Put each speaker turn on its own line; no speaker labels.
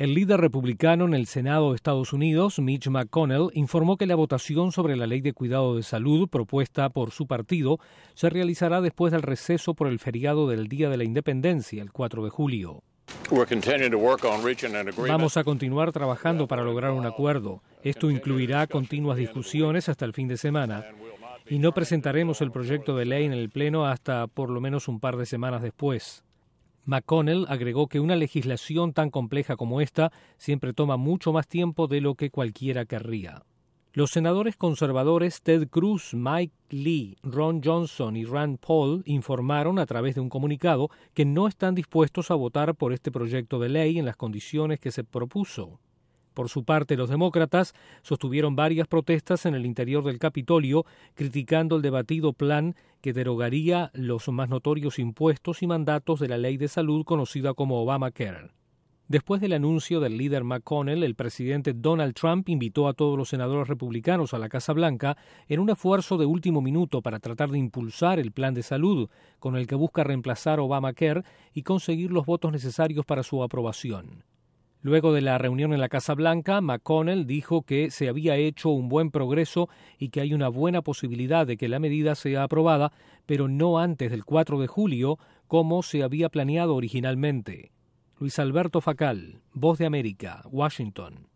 El líder republicano en el Senado de Estados Unidos, Mitch McConnell, informó que la votación sobre la ley de cuidado de salud propuesta por su partido se realizará después del receso por el feriado del Día de la Independencia, el 4 de julio. Vamos a continuar trabajando para lograr un acuerdo. Esto incluirá continuas discusiones hasta el fin de semana. Y no presentaremos el proyecto de ley en el Pleno hasta por lo menos un par de semanas después. McConnell agregó que una legislación tan compleja como esta siempre toma mucho más tiempo de lo que cualquiera querría. Los senadores conservadores Ted Cruz, Mike Lee, Ron Johnson y Rand Paul informaron a través de un comunicado que no están dispuestos a votar por este proyecto de ley en las condiciones que se propuso. Por su parte, los demócratas sostuvieron varias protestas en el interior del Capitolio, criticando el debatido plan que derogaría los más notorios impuestos y mandatos de la ley de salud conocida como Obamacare. Después del anuncio del líder McConnell, el presidente Donald Trump invitó a todos los senadores republicanos a la Casa Blanca en un esfuerzo de último minuto para tratar de impulsar el plan de salud, con el que busca reemplazar Obamacare y conseguir los votos necesarios para su aprobación. Luego de la reunión en la Casa Blanca, McConnell dijo que se había hecho un buen progreso y que hay una buena posibilidad de que la medida sea aprobada, pero no antes del 4 de julio, como se había planeado originalmente. Luis Alberto Facal, Voz de América, Washington.